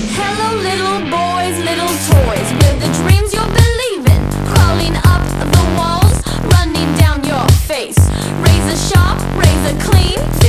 Hello little boys, little toys, we're the dreams you're believing, crawling up the walls, running down your face. Razor sharp, razor clean,